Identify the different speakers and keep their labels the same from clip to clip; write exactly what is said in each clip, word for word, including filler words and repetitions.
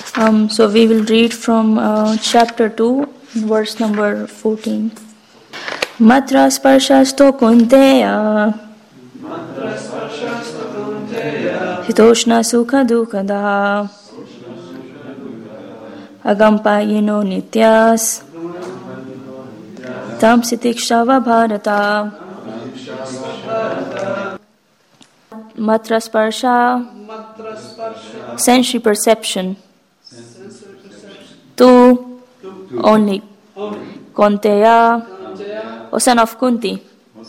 Speaker 1: Um, so we will read from uh, chapter two, verse number fourteen. Matra sparshasto kunteya hitoshna sukha dukada agampayino nityas tam sitikshava bharata. Matra sparsha, sensory perception. Tu, only. Konteya, O son of Kunti.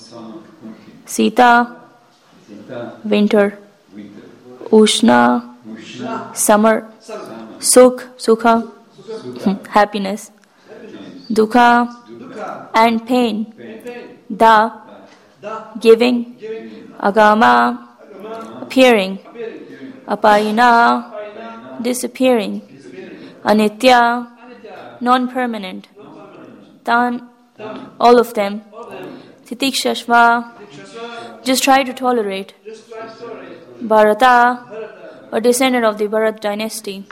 Speaker 1: Sita, winter. Ushna, summer. Sukh, sukha, happiness. Dukha, and pain. Da, giving. Agama, appearing. Apayina, disappearing. Anitya, non-permanent. Tan, all of them. Titikshashva, just try to tolerate. Bharata, a descendant of the Bharat dynasty.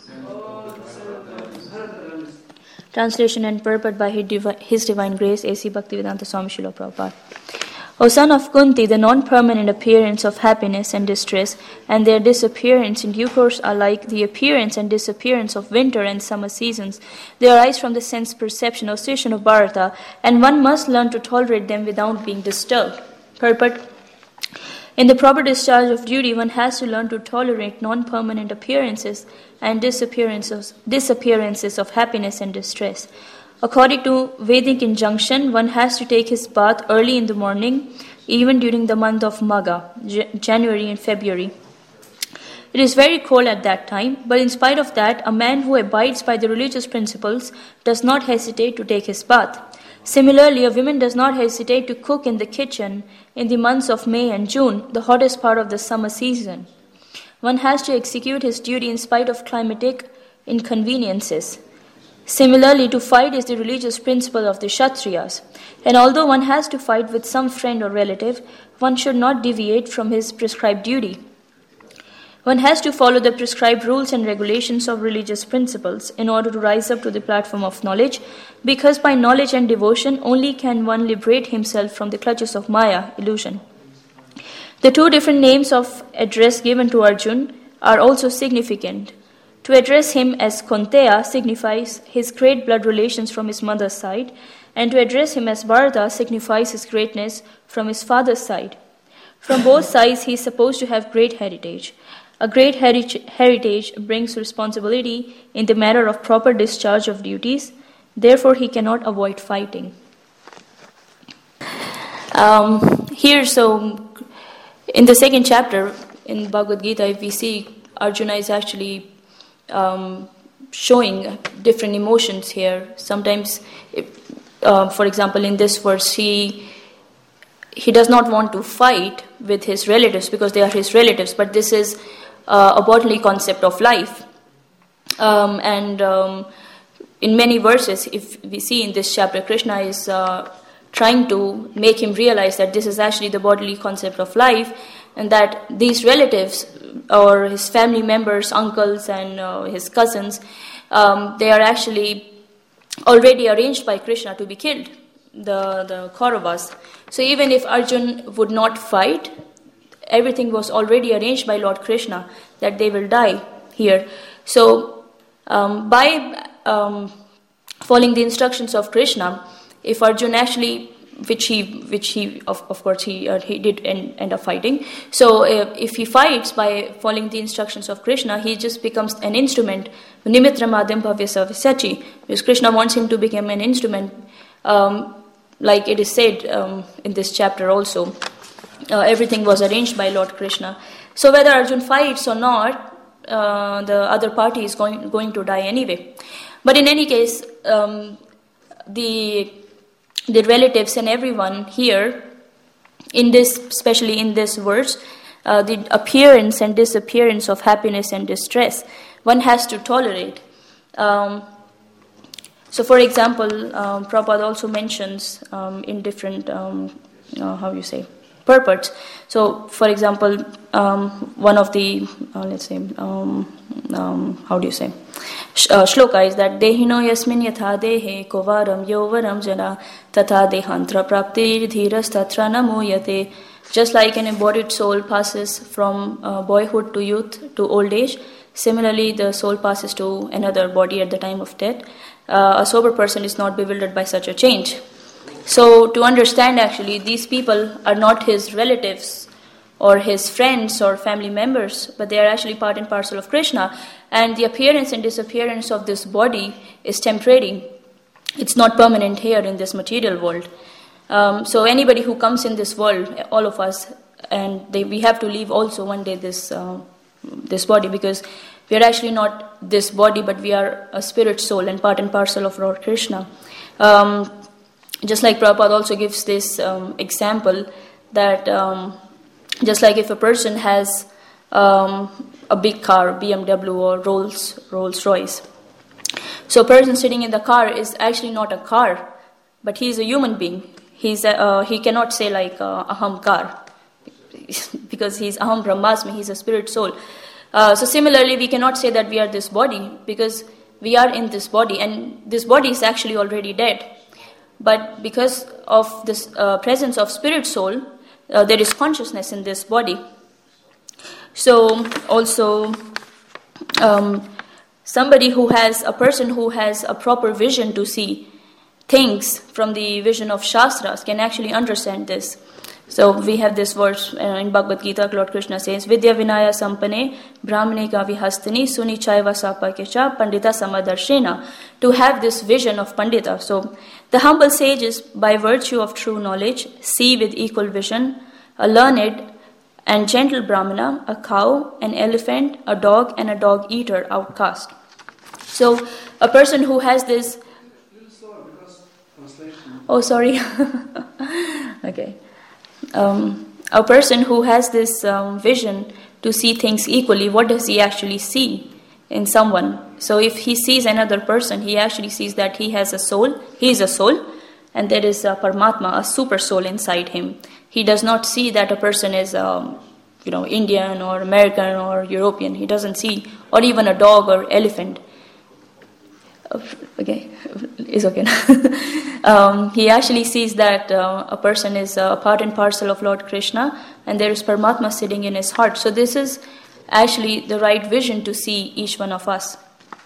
Speaker 1: Translation and purport by His Divine Grace, A C Bhaktivedanta Swami Srila Prabhupada. O son of Kunti, the non-permanent appearance of happiness and distress and their disappearance in due course are like the appearance and disappearance of winter and summer seasons. They arise from the sense perception or station of Bharata, and one must learn to tolerate them without being disturbed. Purport. In the proper discharge of duty, one has to learn to tolerate non-permanent appearances and disappearances, disappearances of happiness and distress. According to Vedic injunction, one has to take his bath early in the morning, even during the month of Magha, J- January and February. It is very cold at that time, but in spite of that, a man who abides by the religious principles does not hesitate to take his bath. Similarly, a woman does not hesitate to cook in the kitchen in the months of May and June, the hottest part of the summer season. One has to execute his duty in spite of climatic inconveniences. Similarly, to fight is the religious principle of the Kshatriyas, and although one has to fight with some friend or relative, one should not deviate from his prescribed duty. One has to follow the prescribed rules and regulations of religious principles in order to rise up to the platform of knowledge, because by knowledge and devotion only can one liberate himself from the clutches of Maya, illusion. The two different names of address given to Arjun are also significant. To address him as Konteya signifies his great blood relations from his mother's side, and to address him as Bharata signifies his greatness from his father's side. From both sides, he is supposed to have great heritage. A great heri- heritage brings responsibility in the matter of proper discharge of duties, therefore he cannot avoid fighting. Um, here, so, in the second chapter, in Bhagavad Gita, we see Arjuna is actually Um, showing different emotions here. Sometimes, uh, for example, in this verse, he he does not want to fight with his relatives because they are his relatives, but this is uh, a bodily concept of life. Um, and um, in many verses, if we see in this chapter, Krishna is uh, trying to make him realize that this is actually the bodily concept of life, and that these relatives or his family members, uncles and uh, his cousins, um, they are actually already arranged by Krishna to be killed, the, the Kauravas. So even if Arjun would not fight, everything was already arranged by Lord Krishna that they will die here. So um, by um, following the instructions of Krishna, if Arjun actually which he, which he, of, of course, he uh, he did end, end up fighting. So, uh, if he fights by following the instructions of Krishna, he just becomes an instrument. Nimitra madhyam bhavya sachi, because Krishna wants him to become an instrument, um, like it is said um, in this chapter also. Uh, everything was arranged by Lord Krishna. So, whether Arjun fights or not, uh, the other party is going going to die anyway. But in any case, um, the The relatives and everyone here, in this, especially in this verse, uh, the appearance and disappearance of happiness and distress, one has to tolerate. Um, so, for example, um, Prabhupada also mentions um, in different, um, uh, how do you say, purports. So, for example, um, one of the, uh, let's say, um, um, how do you say, uh, shloka is that Dehino yasmin yatha dehe kovaram yovaram jana tatha dehantra praptir dhiras tatra namuyate. Just like an embodied soul passes from uh, boyhood to youth to old age, similarly the soul passes to another body at the time of death. Uh, a sober person is not bewildered by such a change. So to understand, actually, these people are not his relatives or his friends or family members, but they are actually part and parcel of Krishna. And the appearance and disappearance of this body is temporary. It's not permanent here in this material world. Um, so anybody who comes in this world, all of us, and they, we have to leave also one day this uh, this body, because we are actually not this body, but we are a spirit soul and part and parcel of Lord Krishna. Um, just like Prabhupada also gives this um, example that um, just like if a person has um, a big car, B M W or Rolls Rolls Royce, so a person sitting in the car is actually not a car, but he is a human being. He's a, uh, he cannot say like uh, aham kar, because he's aham brahmasmi, he's a spirit soul. Uh, so similarly, we cannot say that we are this body, because we are in this body, and this body is actually already dead. But because of this uh, presence of spirit soul, uh, there is consciousness in this body. So also, um, somebody who has, a person who has a proper vision to see things from the vision of Shastras can actually understand this. So we have this verse uh, in Bhagavad Gita. Lord Krishna says, Vidya Vinaya Sampane Brahmane Gavihastani Suni Chaiva Sapakecha Pandita Samadarshena. To have this vision of Pandita. So the humble sages, by virtue of true knowledge, see with equal vision a learned and gentle Brahmana, a cow, an elephant, a dog, and a dog-eater outcast. So a person who has this... Oh, sorry. Okay. Um, a person who has this um, vision to see things equally, what does he actually see in someone? So if he sees another person, he actually sees that he has a soul, he is a soul, and there is a Paramatma, a super soul inside him. He does not see that a person is, um, you know, Indian or American or European. He doesn't see, or even a dog or elephant. Okay, it's okay. um, he actually sees that uh, a person is a part and parcel of Lord Krishna, and there is Paramatma sitting in his heart. So this is actually the right vision to see each one of us.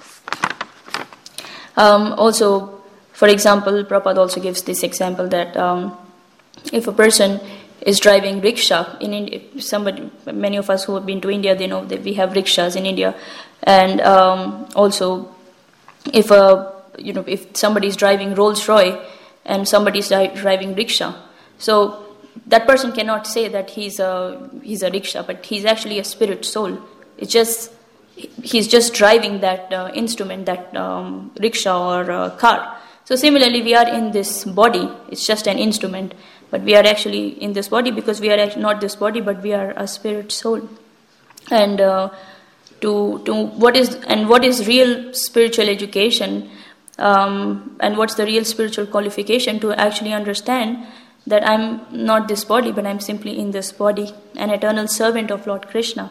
Speaker 1: Um, also, for example, Prabhupada also gives this example that um, if a person is driving rickshaw in India, somebody, many of us who have been to India, they know that we have rickshaws in India, and um, also. If a you know if somebody is driving Rolls Royce and somebody is driving rickshaw, so that person cannot say that he's a he's a rickshaw, but he's actually a spirit soul. It's just he's just driving that uh, instrument, that um, rickshaw or uh, car. So similarly, we are in this body. It's just an instrument, but we are actually in this body because we are not this body, but we are a spirit soul, and. Uh, To, to what is and what is real spiritual education, um, and what's the real spiritual qualification to actually understand that I'm not this body, but I'm simply in this body, an eternal servant of Lord Krishna.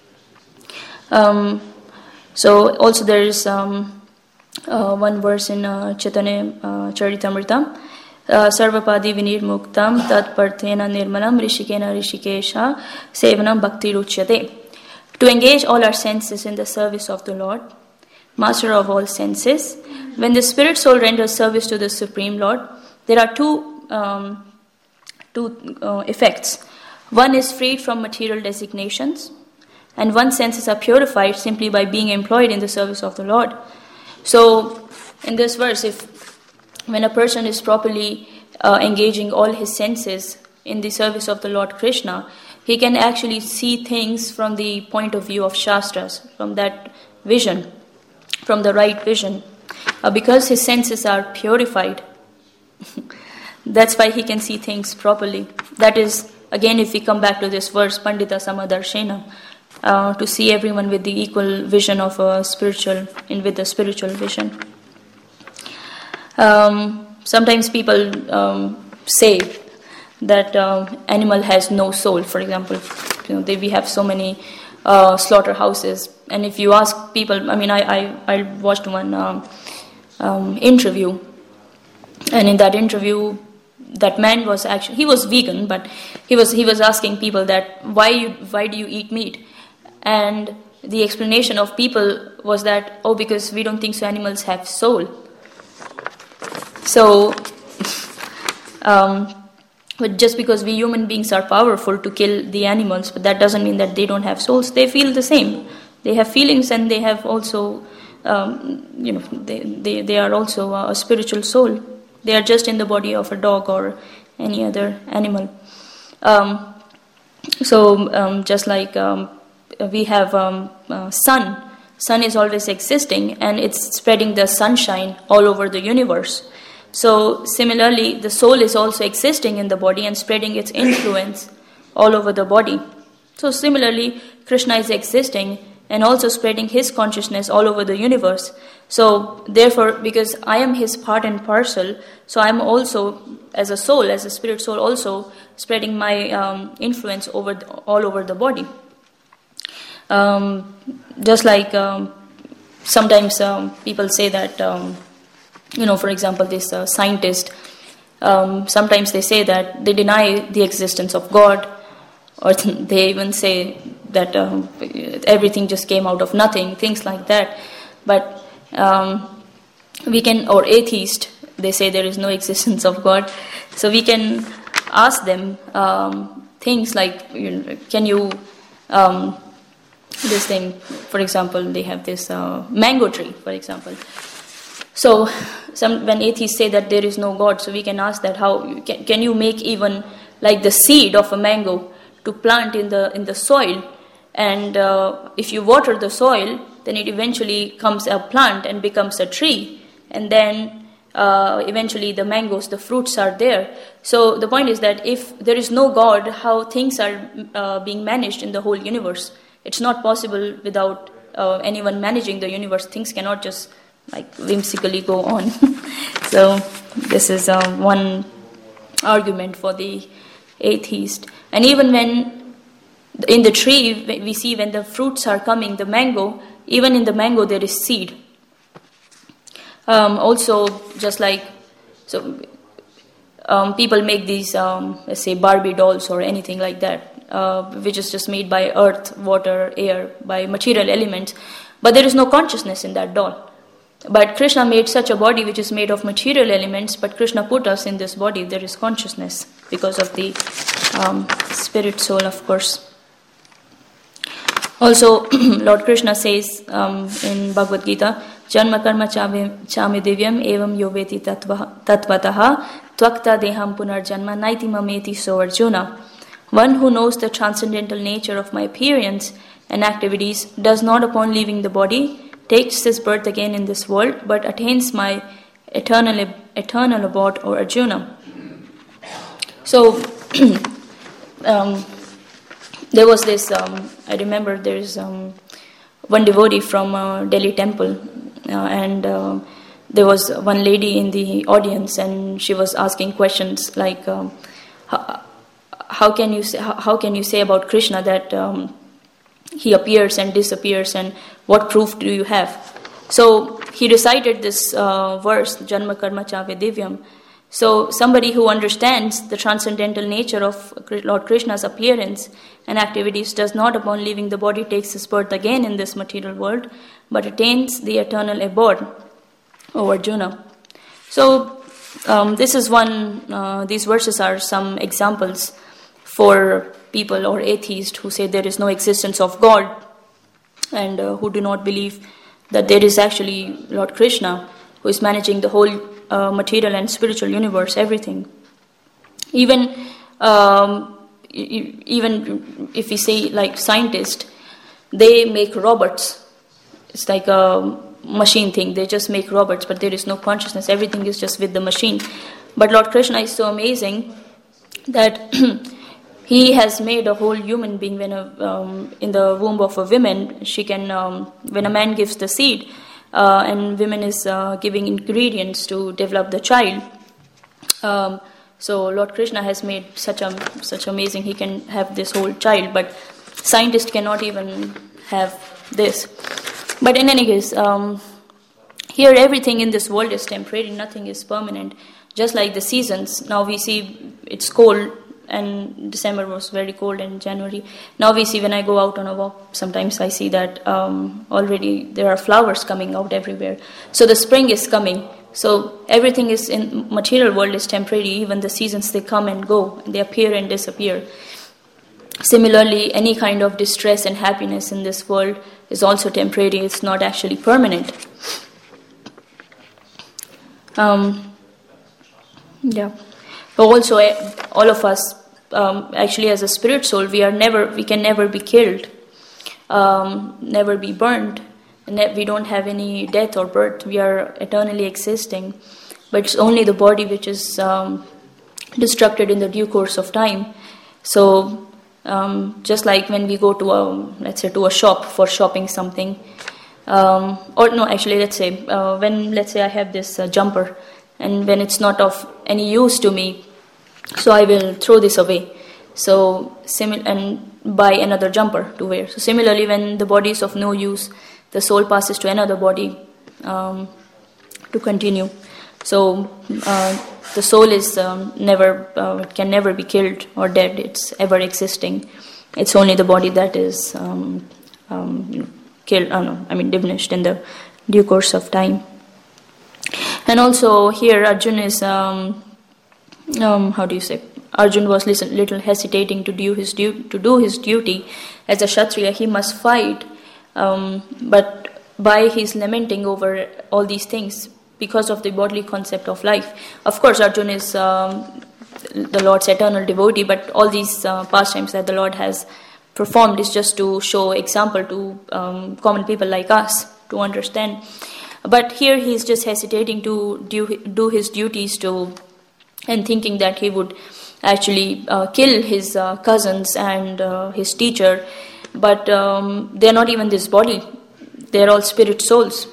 Speaker 1: Um, so also there is um, uh, one verse in uh, Chaitanya uh, Charitamrita, Sarvapadi Vinir Muktam Tat Parthena Nirmanam Rishikena Rishikesha Sevanam Bhakti Ruchyate. To engage all our senses in the service of the Lord, Master of all senses. When the spirit soul renders service to the Supreme Lord, there are two um, two uh, effects. One is freed from material designations, and one's senses are purified simply by being employed in the service of the Lord. So, in this verse, if when a person is properly uh, engaging all his senses in the service of the Lord Krishna, he can actually see things from the point of view of Shastras, from that vision, from the right vision. Uh, because his senses are purified, that's why he can see things properly. That is, again, if we come back to this verse, Pandita Samadarshena, uh, to see everyone with the equal vision of a spiritual, in with the spiritual vision. Um, sometimes people um, say, that um, animal has no soul. For example, you know, they, we have so many uh, slaughterhouses. And if you ask people, I mean, I I, I watched one um, um, interview, and in that interview, that man was actually, he was vegan, but he was he was asking people that why you, why do you eat meat, and the explanation of people was that, oh, because we don't think so animals have soul. So, um, but just because we human beings are powerful to kill the animals, but that doesn't mean that they don't have souls. They feel the same. They have feelings, and they have also, um, you know, they, they, they are also a spiritual soul. They are just in the body of a dog or any other animal. Um, so um, just like um, we have um, uh, sun, sun is always existing, and it's spreading the sunshine all over the universe. So similarly, the soul is also existing in the body and spreading its influence all over the body. So similarly, Krishna is existing and also spreading his consciousness all over the universe. So therefore, because I am his part and parcel, so I am also, as a soul, as a spirit soul, also spreading my um, influence over the, all over the body. Um, just like um, sometimes um, people say that, um, you know, for example, this uh, scientist, um, sometimes they say that they deny the existence of God, or they even say that um, everything just came out of nothing, things like that. But um, we can, or atheist, they say there is no existence of God. So we can ask them um, things like, you know, can you, um, this thing, for example, they have this uh, mango tree, for example. So some, when atheists say that there is no God, so we can ask that how, can, can you make even like the seed of a mango to plant in the in the soil, and uh, if you water the soil, then it eventually comes a plant and becomes a tree, and then uh, eventually the mangoes, the fruits are there. So the point is that if there is no God, how things are uh, being managed in the whole universe? It's not possible without uh, anyone managing the universe. Things cannot just like whimsically go on. So this is uh, one argument for the atheist. And even when in the tree we see when the fruits are coming, the mango, even in the mango there is seed. Um, also, just like so, um, people make these, um, let's say, Barbie dolls or anything like that, uh, which is just made by earth, water, air, by material elements. But there is no consciousness in that doll. But Krishna made such a body which is made of material elements, but Krishna put us in this body. There is consciousness because of the um, spirit soul, of course. Also, Lord Krishna says um, in Bhagavad Gita, Janma karma chami divyam evam yoveti tatvataha tvakta deham punarjanma naiti mameti so Arjuna. One who knows the transcendental nature of my appearance and activities does not upon leaving the body takes his birth again in this world, but attains my eternal eternal abode, or Arjuna. So, um, there was this, um, I remember there's um, one devotee from uh, Delhi temple, uh, and uh, there was one lady in the audience, and she was asking questions like, um, how, how can you say, how, how can you say about Krishna that um, he appears and disappears, and what proof do you have? So he recited this uh, verse, Janma karma chave divyam. So somebody who understands the transcendental nature of Lord Krishna's appearance and activities does not upon leaving the body takes his birth again in this material world, but attains the eternal abode, O Arjuna. So um, this is one, uh, these verses are some examples for people or atheists who say there is no existence of God, and uh, who do not believe that there is actually Lord Krishna who is managing the whole uh, material and spiritual universe, everything. Even um, even if we say like scientists, they make robots. It's like a machine thing. They just make robots, but there is no consciousness. Everything is just with the machine. But Lord Krishna is so amazing that he has made a whole human being. When a, um, in the womb of a woman, she can, um, when a man gives the seed, uh, and woman is uh, giving ingredients to develop the child. Um, so Lord Krishna has made such a such amazing. He can have this whole child, but Scientists cannot even have this. But in any case, um, here everything in this world is temporary, nothing is permanent. Just like the seasons, now we see it's cold, and December was very cold in January. Now we see, when I go out on a walk, sometimes I see that um, already there are flowers coming out everywhere. So the spring is coming. So everything is in material world is temporary. Even the seasons, they come and go, they appear and disappear. Similarly, any kind of distress and happiness in this world is also temporary. It's not actually permanent. Um, yeah. But also, all of us, um, actually, as a spirit soul, we are never, we can never be killed, um, never be burned. We don't have any death or birth. We are eternally existing. But it's only the body which is um, destructed in the due course of time. So, um, just like when we go to a, let's say, to a shop for shopping something, um, or no, actually, let's say, uh, when, let's say I have this uh, jumper, and when it's not of any use to me, so I will throw this away. So, simil- and buy another jumper to wear. So similarly, when the body is of no use, the soul passes to another body um, to continue. So uh, the soul is um, never, uh, it can never be killed or dead. It's ever existing. It's only the body that is um, um, you know, killed. Uh, no, I mean diminished in the due course of time. And also here, Arjun is um, um, how do you say? Arjun was listen, little hesitating to do his du- to do his duty as a Kshatriya. He must fight, um, but by his lamenting over all these things, because of the bodily concept of life. Of course, Arjun is um, the Lord's eternal devotee, but all these uh, pastimes that the Lord has performed is just to show example to um, common people like us to understand. But here he is just hesitating to do, do his duties to, and thinking that he would actually uh, kill his uh, cousins and uh, his teacher, but um, they are not even this body. They are all spirit souls.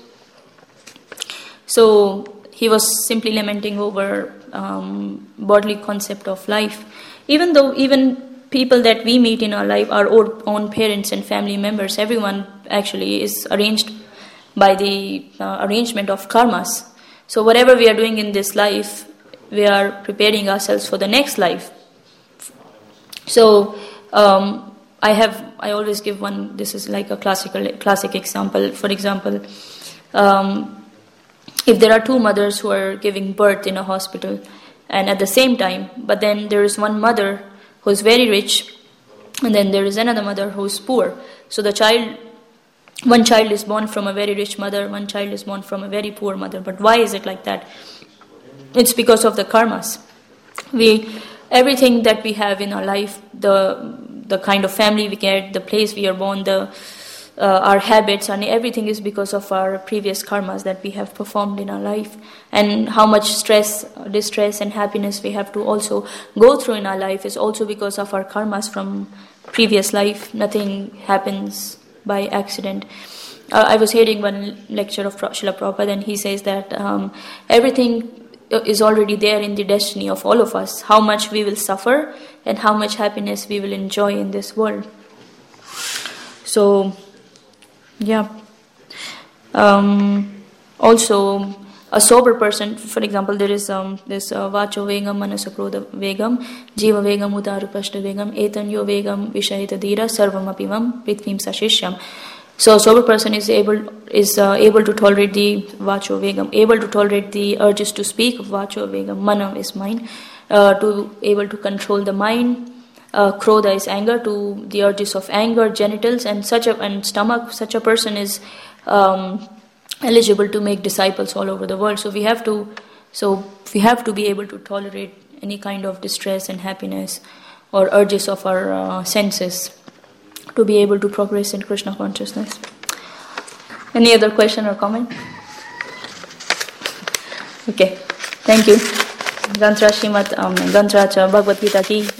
Speaker 1: So he was simply lamenting over um, bodily concept of life. Even though even people that we meet in our life, our own parents and family members, everyone actually is arranged by the uh, arrangement of karmas. So whatever we are doing in this life, we are preparing ourselves for the next life. So um, I have, I always give one, this is like a classical, classic example. For example, um, if there are two mothers who are giving birth in a hospital and at the same time, but then there is one mother who is very rich and then there is another mother who is poor. So the child, one child is born from a very rich mother, one child is born from a very poor mother. But why is it like that? It's because of the karmas. We, everything that we have in our life, the the kind of family we get, the place we are born, the uh, our habits, and everything is because of our previous karmas that we have performed in our life, and how much stress, distress, and happiness we have to also go through in our life is also because of our karmas from previous life. Nothing happens by accident. Uh, I was hearing one lecture of Srila Prabhupada, and he says that um, everything is already there in the destiny of all of us, how much we will suffer and how much happiness we will enjoy in this world. So, yeah. Um, also, a sober person, for example, there is um, this uh, Vacho Vegam, Manasakrodha Vegam, Jiva Vegam, Udarupashta Vegam, Etanyo Vegam, Vishayita Dhira, Sarvam Apivam, Prithvim Sashishyam. So, a sober person is able is uh, able to tolerate the Vacho Vegam, able to tolerate the urges to speak of Vacho Vegam. Mana is mind, uh, to able to control the mind. Uh, Krodha is anger, to the urges of anger, genitals, and such a and stomach. Such a person is um, eligible to make disciples all over the world. So we have to, so we have to be able to tolerate any kind of distress and happiness or urges of our uh, senses, to be able to progress in Krishna consciousness. Any other question or comment? Okay, thank you. Gantra Shrimad um, Gantra Cha Bhagavad Gita ki